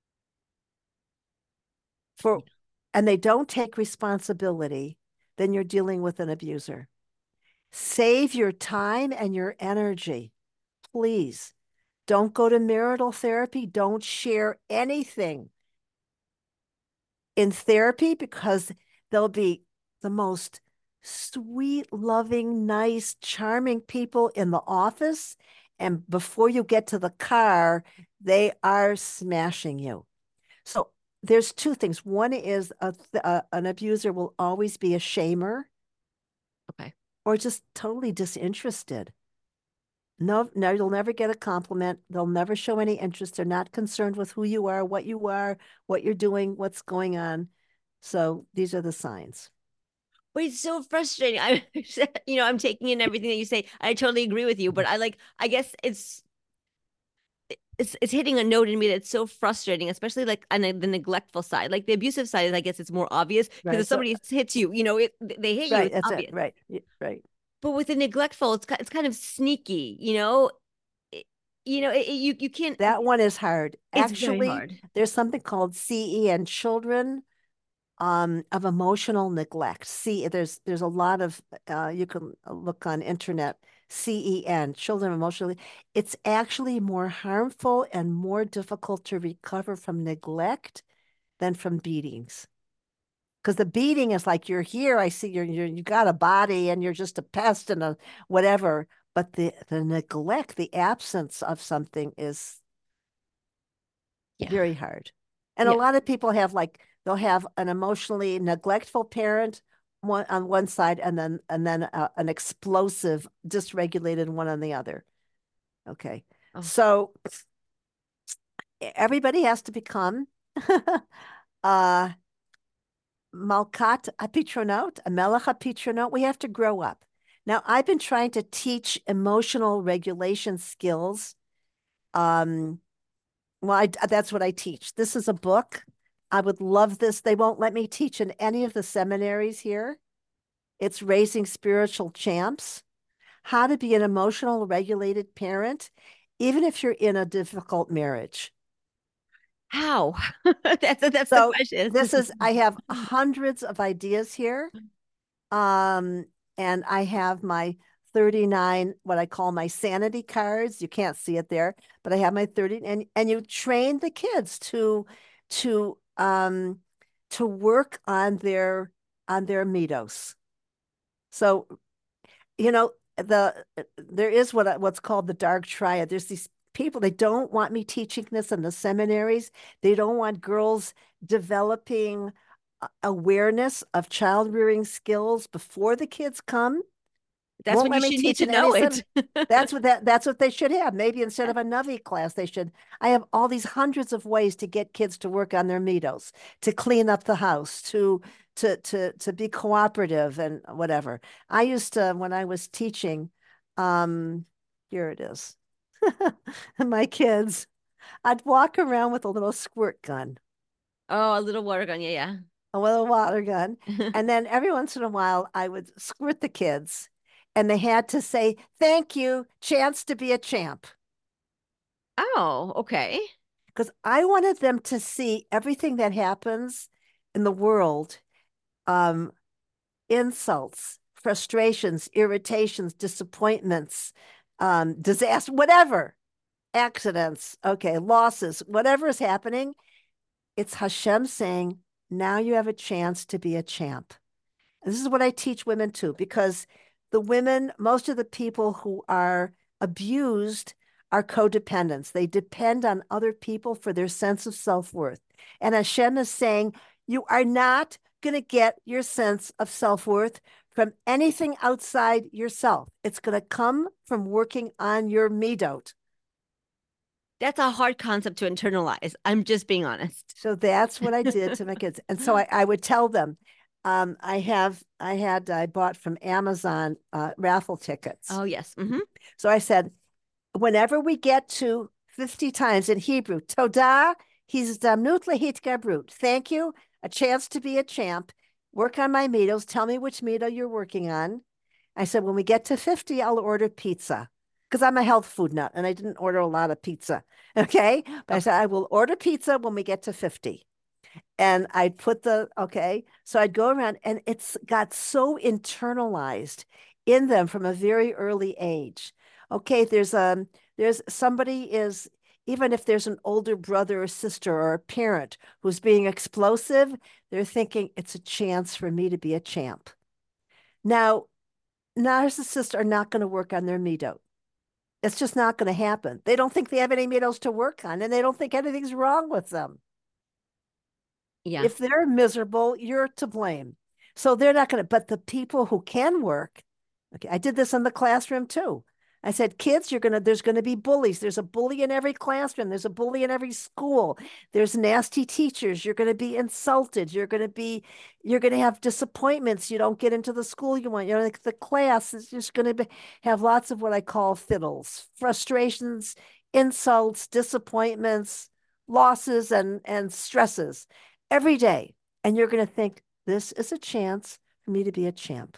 for, and they don't take responsibility, then you're dealing with an abuser. Save your time and your energy. Please don't go to marital therapy. Don't share anything in therapy, because they'll be the most sweet, loving, nice, charming people in the office. And before you get to the car, they are smashing you. So there's two things. One is an abuser will always be a shamer. Okay. Or just totally disinterested. No, no, you'll never get a compliment. They'll never show any interest. They're not concerned with who you are, what you're doing, what's going on. So these are the signs. But it's so frustrating. I'm taking in everything that you say. I totally agree with you, but I guess it's hitting a note in me that's so frustrating, especially like on the neglectful side. Like the abusive side is, I guess it's more obvious because Right. if So, somebody hits you, they hit you, right. it's That's it. obvious. Right. Right. But with the neglectful, it's kind of sneaky, you know. It, you can't. That one is hard. It's very Actually, hard. there's something called CE and children of emotional neglect. See, there's a lot of you can look on internet, CEN, children emotionally. It's actually more harmful and more difficult to recover from neglect than from beatings. Because the beating is like, you're here, I see you got a body and you're just a pest and a whatever. But the neglect, the absence of something is Yeah, very hard. And a yeah. lot of people have like they'll have an emotionally neglectful parent on one side, and then an explosive, dysregulated one on the other. Okay. Oh, So everybody has to become uh Malkat Apitronot, a Melech Apitronot. We have to grow up. Now, I've been trying to teach emotional regulation skills. Um, Well, that's what I teach. This is a book. I would love this. They won't let me teach in any of the seminaries here. It's Raising Spiritual Champs, how to be an emotional regulated parent, even if you're in a difficult marriage. how? That's the So question. I have hundreds of ideas here. Um, and I have my 39, what I call my sanity cards. You can't see it there, but I have my 30, and you train the kids to to work on their mitos. So, there is what's called the dark triad. There's these people, they don't want me teaching this in the seminaries. They don't want girls developing awareness of child rearing skills before the kids come. That's Won't when you let me should need teach to in any know sem. it. That's what they should have. Maybe instead of a Navi class, they should. I have all these hundreds of ways to get kids to work on their mitos, to clean up the house, to be cooperative and whatever. I used to, when I was teaching, um, here it is. My kids, I'd walk around with a little squirt gun, Oh, a little water gun. Yeah, a little water gun. yeah. And then every once in a while, I would squirt the kids, and they had to say, "Thank you, chance to be a champ." Oh, okay. Because I wanted them to see everything that happens in the world, um, insults, frustrations, irritations, disappointments, disaster, whatever, accidents, okay, losses, whatever is happening. It's Hashem saying, now you have a chance to be a champ. And this is what I teach women too, because the women, most of the people who are abused are codependents. They depend on other people for their sense of self-worth. And Hashem is saying, you are not going to get your sense of self-worth from anything outside yourself. It's going to come from working on your midot. That's a hard concept to internalize. I'm just being honest. So that's what I did to my kids. And so I would tell them, I bought from Amazon raffle tickets. Oh, yes. So I said, whenever we get to 50 times in Hebrew, Todah, hizdamnut lahitgabrut. Thank you, a chance to be a champ. Work on my middos. Tell me which middo you're working on. I said, when we get to 50, I'll order pizza because I'm a health food nut and I didn't order a lot of pizza. Okay. But I said, I will order pizza when we get to 50. And I'd put okay. So I'd go around and it's got so internalized in them from a very early age. Okay. There's somebody is, even if there's an older brother or sister or a parent who's being explosive, they're thinking it's a chance for me to be a champ. Now, narcissists are not going to work on their midot. It's just not going to happen. They don't think they have any middos to work on, and they don't think anything's wrong with them. Yeah. If they're miserable, you're to blame. So they're not going to, but the people who can work, okay, I did this in the classroom too. I said, kids, there's going to be bullies. There's a bully in every classroom. There's a bully in every school. There's nasty teachers. You're going to be insulted. You're going to have disappointments. You don't get into the school you want. Like the class is just going to have lots of what I call fiddles, frustrations, insults, disappointments, losses, and stresses every day. And you're going to think, this is a chance for me to be a champ.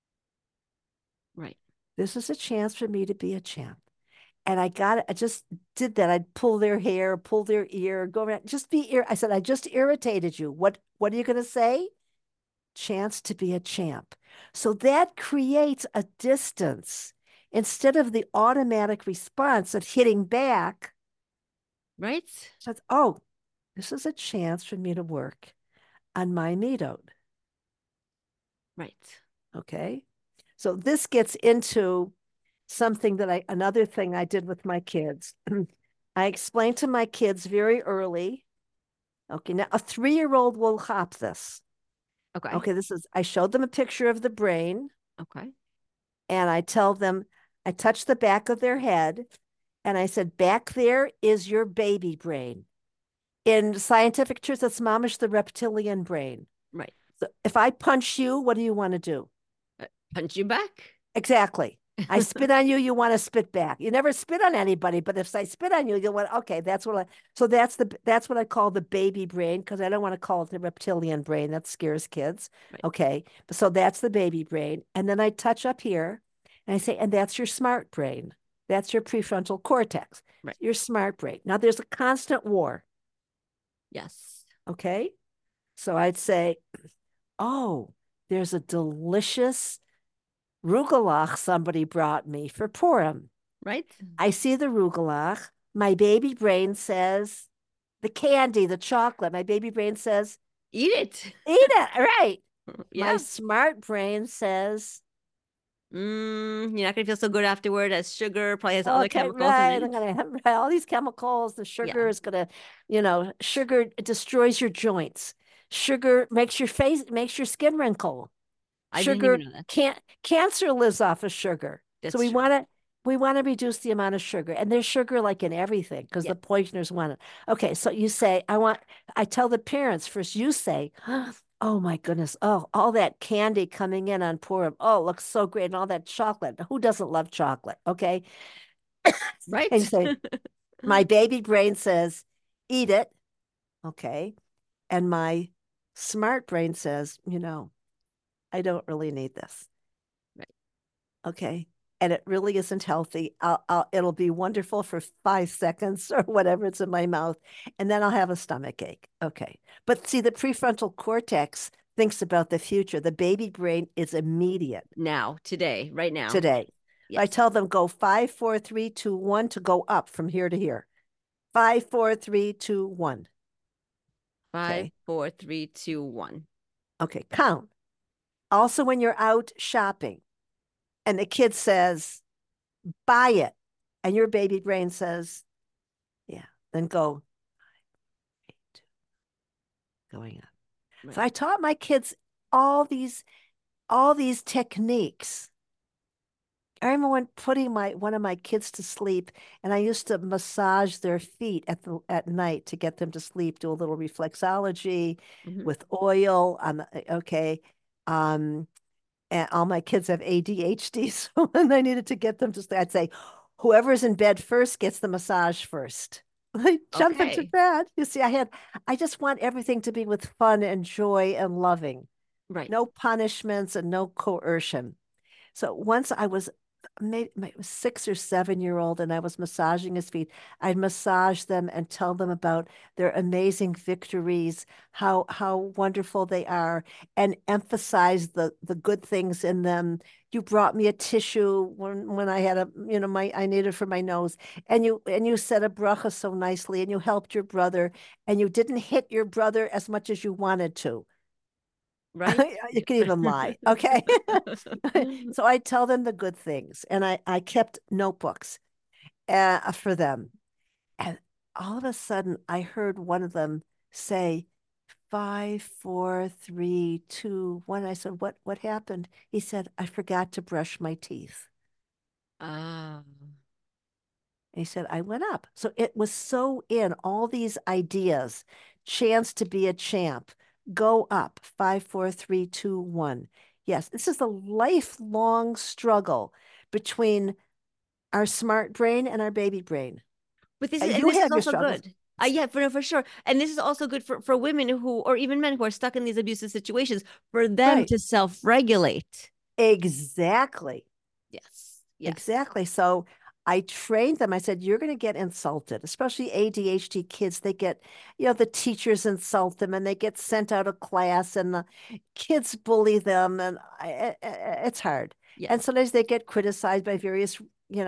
Right. This is a chance for me to be a champ. And I just did that. I'd pull their hair, pull their ear, go around, just I said, I just irritated you. What are you going to say? Chance to be a champ. So that creates a distance instead of the automatic response of hitting back. Right. So oh, this is a chance for me to work on my midot. Right. Okay. So this gets into something another thing I did with my kids. I explained to my kids very early. Okay, now a 3-year-old will hop this. Okay. Okay, I showed them a picture of the brain. Okay. And I tell them, I touch the back of their head and I said, back there is your baby brain. In scientific terms, that's mamish the reptilian brain. Right. So if I punch you, what do you want to do? Punch you back. Exactly. I spit on you, you want to spit back. You never spit on anybody, but if I spit on you, you'll want, okay, that's what I call the baby brain, because I don't want to call it the reptilian brain. That scares kids. Right. Okay. So that's the baby brain. And then I touch up here and I say, and that's your smart brain. That's your prefrontal cortex. Right. Your smart brain. Now there's a constant war. Yes. Okay. So I'd say, oh, there's a delicious rugelach somebody brought me for Purim. Right. I see the rugelach. My baby brain says, the candy, the chocolate. My baby brain says, eat it. Eat it. Right. Yeah. My smart brain says, you're not gonna feel so good afterward, as sugar probably has other okay, chemicals right. in I'm it. gonna have all these chemicals. The sugar is gonna, sugar destroys your joints. Sugar makes your skin wrinkle. I didn't Sugar even know that. cancer lives off of sugar. So That's true. we want to reduce the amount of sugar. And there's sugar like in everything because the poisoners want it. Okay, so you say, I tell the parents first, you say, oh my goodness, oh, all that candy coming in on Purim. Oh, it looks so great. And all that chocolate. Who doesn't love chocolate? Okay. Right. And you say, my baby brain says, eat it. Okay. And my smart brain says, I don't really need this. Right. Okay. And it really isn't healthy. It'll be wonderful for 5 seconds or whatever it's in my mouth. And then I'll have a stomach ache. Okay. But see, the prefrontal cortex thinks about the future. The baby brain is immediate. Now, today, right now. Today. Yes. I tell them go 5, 4, 3, 2, 1 to go up from here to here. 5, 4, 3, 2, 1. 5, 4, 3, 2, 1. Okay. Count. Also, when you're out shopping and the kid says, buy it, and your baby brain says, yeah, then go 5, 8, 2, going up. Right. So I taught my kids all these techniques. I remember when putting one of my kids to sleep, and I used to massage their feet at night to get them to sleep, do a little reflexology with oil. Okay. Um, and all my kids have ADHD, so when I needed to get them to stay, I'd say, whoever's in bed first gets the massage first. They jump into Okay. bed. You see, I just want everything to be with fun and joy and loving, Right. no punishments and no coercion. So once I was maybe it was 6 or 7 year old and I was massaging his feet, I'd massage them and tell them about their amazing victories, how wonderful they are, and emphasize the good things in them. You brought me a tissue when I had my I needed for my nose, and you said a bracha so nicely, and you helped your brother, and you didn't hit your brother as much as you wanted to. Right. You Yeah. can even lie. Okay. So I tell them the good things and I kept notebooks for them. And all of a sudden I heard one of them say, 5, 4, 3, 2, 1. I said, what happened? He said, I forgot to brush my teeth. Ah, And he said, I went up. So it was so in all these ideas, chance to be a champ, go up, 5, 4, 3, 2, 1. Yes, this is a lifelong struggle between our smart brain and our baby brain. but You this is have your also struggles. good. Yeah, for sure. And this is also good for women who, or even men who are stuck in these abusive situations, for them Right. to self-regulate. Exactly. Yes. Yes. Exactly. So I trained them. I said, you're going to get insulted, especially ADHD kids. They get, the teachers insult them and they get sent out of class and the kids bully them. And it's hard. Yes. And sometimes they get criticized by various,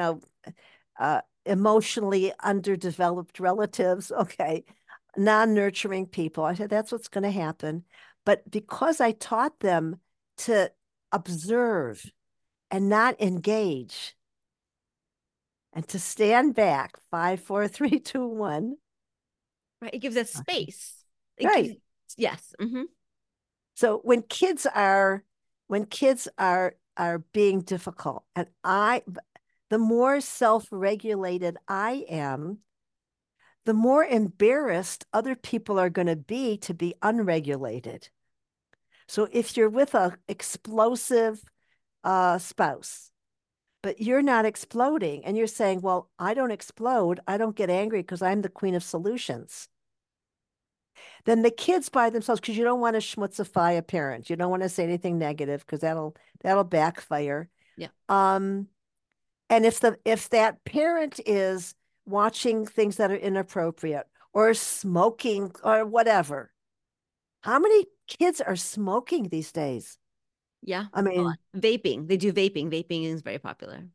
emotionally underdeveloped relatives. Okay. Non-nurturing people. I said, that's what's going to happen. But because I taught them to observe and not engage, and to stand back, 5, 4, 3, 2, 1. Right. It gives us Okay. space. It gives, Right. yes. So when kids are being difficult, and the more self-regulated I am, the more embarrassed other people are going to be unregulated. So if you're with a explosive spouse, but you're not exploding, and you're saying, "Well, I don't explode, I don't get angry because I'm the queen of solutions." Then the kids by themselves, because you don't want to schmutzify a parent. You don't want to say anything negative because that'll backfire. Yeah. Um, and if that parent is watching things that are inappropriate or smoking or whatever, how many kids are smoking these days? Yeah. I A lot. mean, Vaping. They do vaping. Vaping is very popular.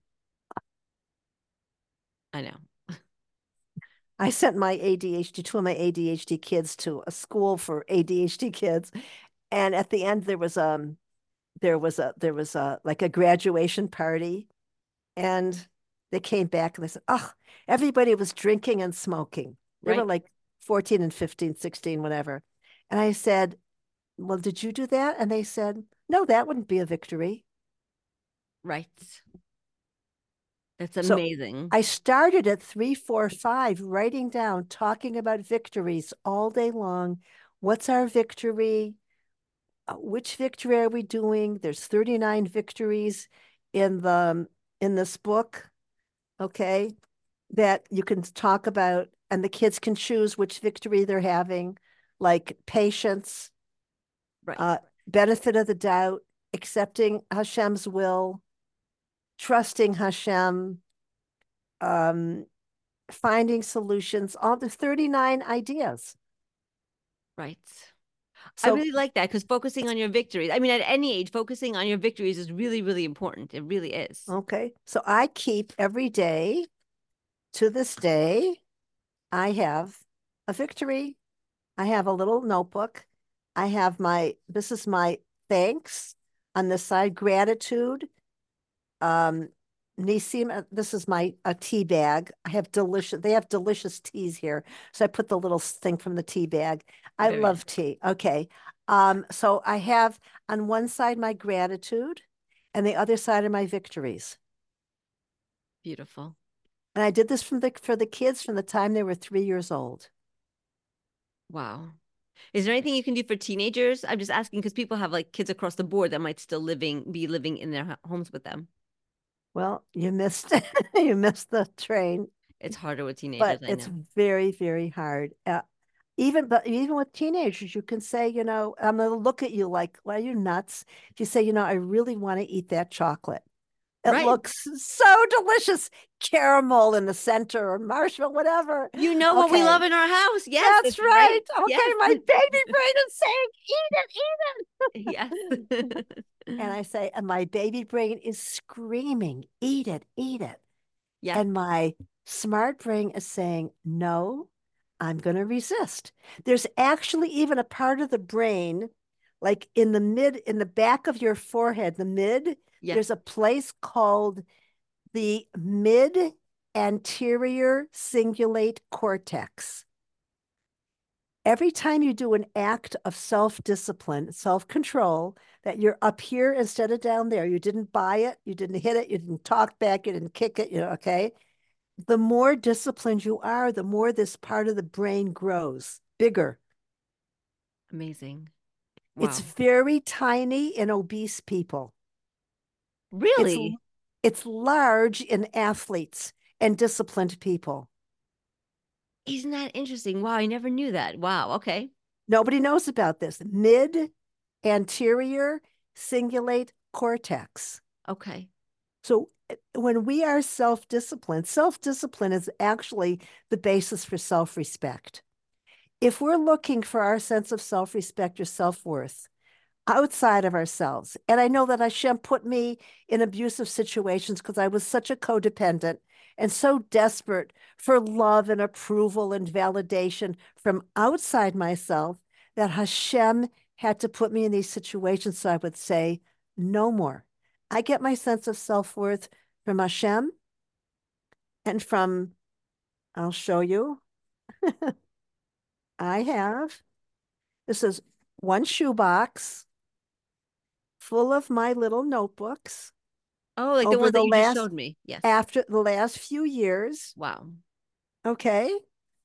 I know. I sent two of my ADHD kids to a school for ADHD kids, and at the end there was a like a graduation party. And they came back and they said, oh, everybody was drinking and smoking. They were Right. like 14 and 15, 16, whatever. And I said, well, did you do that? And they said, no, that wouldn't be a victory. Right. That's So amazing. I started at 3, 4, 5, writing down, talking about victories all day long. What's our victory? Which victory are we doing? There's 39 victories in this book. Okay, that you can talk about, and the kids can choose which victory they're having, like patience, Right. uh, benefit of the doubt, accepting Hashem's will, trusting Hashem, um, finding solutions, all the 39 ideas. Right. I So, really like that because focusing on your victories. I mean, at any age, focusing on your victories is really, really important. It really is. okay, so I keep every day to this day, I have a victory. I have a little notebook. This is my thanks on this side, gratitude. Um, Nisim, this is my a tea bag. They have delicious teas here. So I put the little thing from the tea bag. I Very love nice. tea. Okay. So I have on one side my gratitude and the other side are my victories. Beautiful. And I did this for the kids from the time they were 3 years old. Wow. Is there anything you can do for teenagers? I'm just asking because people have like kids across the board that might still be living in their homes with them. Well, you missed you missed the train, It's harder with teenagers, but I it's know. very, very hard. Even with teenagers, you can say, I'm going to look at you like, "Why are you nuts?" If you say, I really want to eat that chocolate. It Right. looks so delicious, caramel in the center or marshmallow, whatever. You know what we love Okay, in our house. Yes, that's that's right. right. Okay, Yes. my baby brain is saying, "Eat it, Yes. eat it." And I say, and my baby brain is screaming, "Eat it, eat it." Yep. And my smart brain is saying, "No, I'm going to resist." There's actually even a part of the brain, like in the back of your forehead, the mid, Yes. there's a place called the mid anterior cingulate cortex. Every time you do an act of self discipline, self control, that you're up here instead of down there, you didn't buy it, you didn't hit it, you didn't talk back, you didn't kick it, okay? The more disciplined you are, the more this part of the brain grows bigger. Amazing. It's Wow. very tiny in obese people. It's Really? it's large in athletes and disciplined people. Isn't that interesting? Wow, I never knew that. Wow. Okay. Nobody knows about this. Mid anterior cingulate cortex. Okay. So when we are self discipline is actually the basis for self respect. If we're looking for our sense of self respect or self worth outside of ourselves, and I know that Hashem put me in abusive situations because I was such a codependent and so desperate for love and approval and validation from outside myself that Hashem had to put me in these situations so I would say, no more. I get my sense of self worth from Hashem and from, I'll show you, I have, this is one shoebox full of my little notebooks Oh, like the over ones that the you just last, showed me. Yes. after the last few years. Wow. Okay.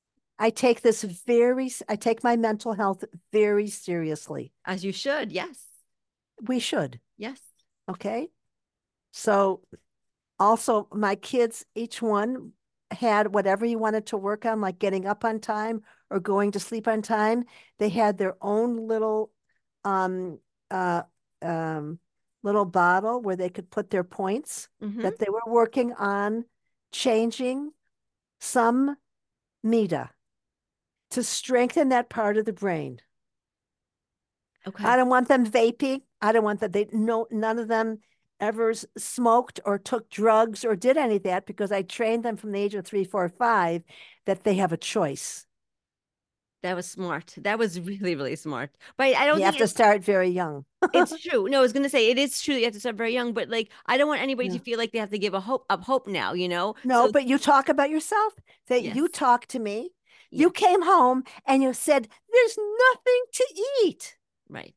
I take my mental health very seriously. As you should. Yes. We should. Yes. Okay. So also my kids, each one had whatever you wanted to work on, like getting up on time or going to sleep on time. They had their own um, uh, um, little bottle where they could put their points Mm-hmm. that they were working on changing some Mida to strengthen that part of the brain. I Okay. don't want them vaping. I don't want that. They no none of them ever smoked or took drugs or did any of that because I trained them from the age of 3, 4, 5 that they have a choice. That was smart. That was really, really smart. But I don't You have think to start very young. it's true. No, I was gonna say it is true. You have to start very young, but like I don't want anybody to Yeah. feel like they have to give a hope now, you know? No, So but you talk about yourself. That you yes. talk to me. You Yes. came home and you said, "There's nothing to eat." Right.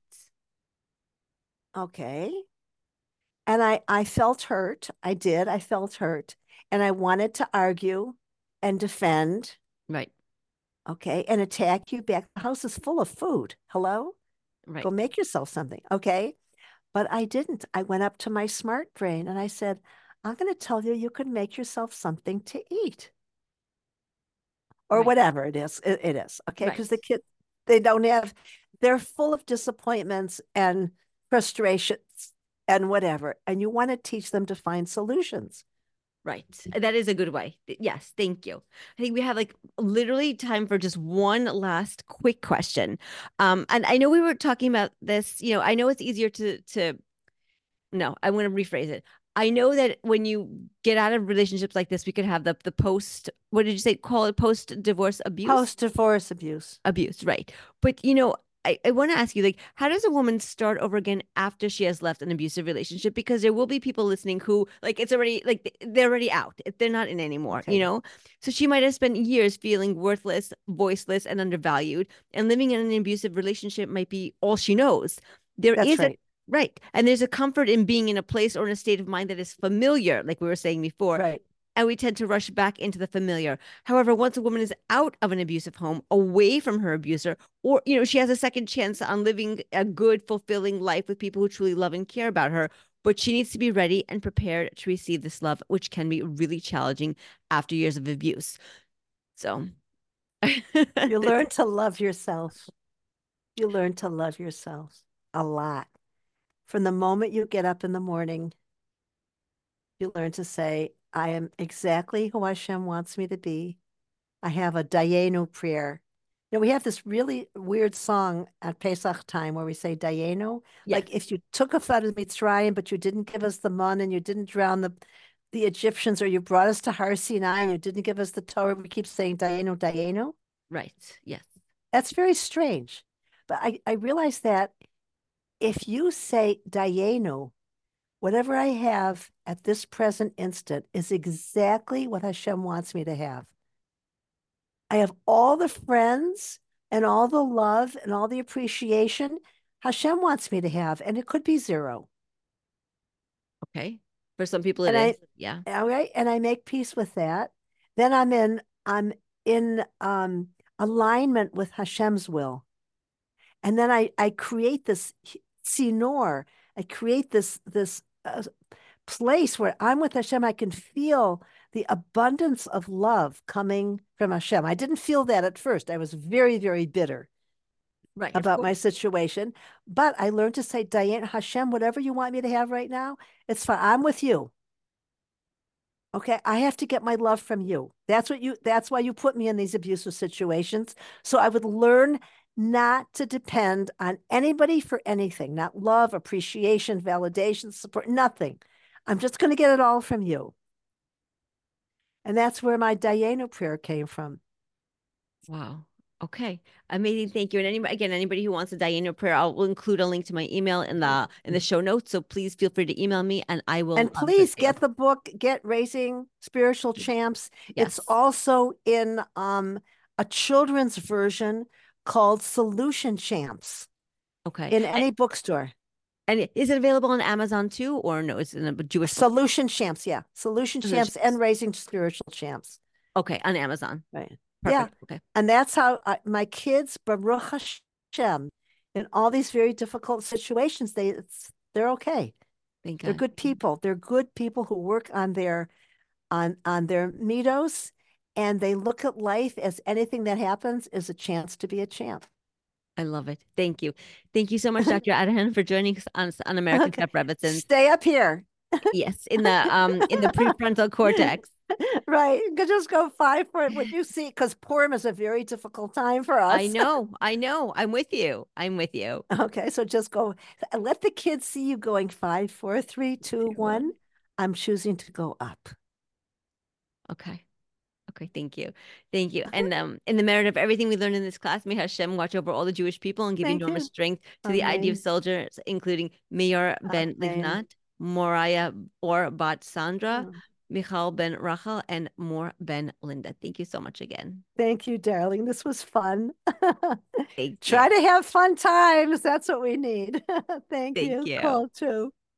Okay. And I felt hurt. I did. I felt hurt. And I wanted to argue and defend, Right. okay, and attack you back. The house is full of food. Hello? Go Right. make yourself something, okay? But I didn't. I went up to my smart brain and I said, "I'm going to tell you you could make yourself something to eat or Right. whatever it is. It is, okay? Right. Because the kids, they don't have, they're full of disappointments and frustrations and whatever. And you want to teach them to find solutions. Right. That is a good way. Yes, thank you. I think we have like literally time for just one last quick question. And I know we were talking about this, you know, I know it's easier to no, I'm going to rephrase it. I know that when you get out of relationships like this, we could have the post, what did you say, call it post divorce abuse? Post divorce abuse. Abuse, right. But you know, I want to ask you, like, how does a woman start over again after she has left an abusive relationship? Because there will be people listening who, like, it's already like they're already out. They're not in anymore, you Okay. know? So she might have spent years feeling worthless, voiceless, and undervalued. And living in an abusive relationship might be all she knows. There That's is a right. right. And there's a comfort in being in a place or in a state of mind that is familiar, like we were saying before, Right. and we tend to rush back into the familiar. However, once a woman is out of an abusive home, away from her abuser, or she has a second chance on living a good, fulfilling life with people who truly love and care about her. But she needs to be ready and prepared to receive this love, which can be really challenging after years of abuse. So You learn to love yourself. You learn to love yourself a lot. From the moment you get up in the morning, you learn to say, I am exactly who Hashem wants me to be. I have a Dayenu prayer. We have this really weird song at Pesach time where we say Dayenu. yes, Like if you took us out of Mitzrayim, but you didn't give us the man and you didn't drown the Egyptians, or you brought us to Har Sinai and you didn't give us the Torah, we keep saying Dayenu, Dayenu. right. Yes. That's very strange. But I realize that if you say Dayenu, whatever I have at this present instant is exactly what Hashem wants me to have. I have all the friends and all the love and all the appreciation Hashem wants me to have, and it could be zero. Okay. For some people it And is. Yeah. all right, and I make peace with that. Then I'm in alignment with Hashem's will. And then I create this sinor. I create this place where I'm with Hashem. I can feel the abundance of love coming from Hashem. I didn't feel that at first. I was very, very bitter Right. Of about course. my situation. But I learned to say, Diane, Hashem, whatever you want me to have right now, it's fine. I'm with you. Okay, I have to get my love from you. That's why you put me in these abusive situations. So I would learn not to depend on anybody for anything, not love, appreciation, validation, support, nothing. I'm just going to get it all from you. And that's where my Dayenu prayer came from. Wow. Okay. Amazing. Thank you. And anybody who wants a Diana prayer, will include a link to my email in the show notes. So please feel free to email me and I will And send please it to you. get the book, Get Raising Spiritual Champs. It's Yes. also in a children's version called Solution Champs Okay. in any bookstore. And is it available on Amazon too, or no? It's in a Jewish book. Solution Champs, yeah. Solution Champs and Solutions. Raising Spiritual Champs. Okay, on Amazon. Right. Yeah. Perfect. Okay. And that's how my kids, Baruch Hashem, in all these very difficult situations, they're okay. Thank They're God. good people. They're good people who work on their mitos, and they look at life as anything that happens is a chance to be a champ. I love it. Thank you. Thank you so much, Dr. Adahan, for joining us on American Okay. Step Rebbitzins. Stay up here. Yes, in the prefrontal cortex. Right. You could just go five for it when you see, because Purim is a very difficult time for I us. know. I know. I'm with you. I'm with you. Okay, so just go. Let the kids see you going 5, 4, 3, 2, 1. I'm choosing to go up. Okay. Okay, thank you. Thank you. And in the merit of everything we learned in this class, may Hashem watch over all the Jewish people and give Thank enormous you. strength to the ideal Amen. soldiers, including Meir ben Amen. Livnat, Moriah or Bat Sandra, Oh, Michal ben Rachel, and Mor ben Linda. Thank you so much again. thank you, darling. This was fun. Thank you. Try to have fun times. That's what we need. Thank Thank you. you. Cool, too.